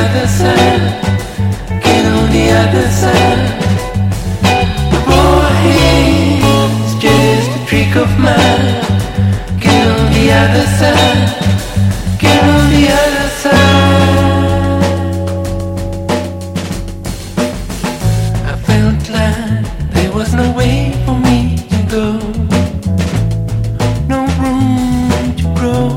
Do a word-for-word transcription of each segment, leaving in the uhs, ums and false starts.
other side. Get on the other side. Boy, it's just a trick of mine. Get on the other side. Get on the other side. I felt like there was no way for me to go. No room to grow.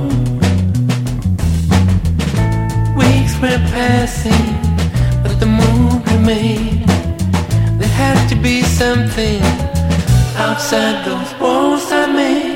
Weeks were passing, but the mood remained. There had to be something outside those walls I made.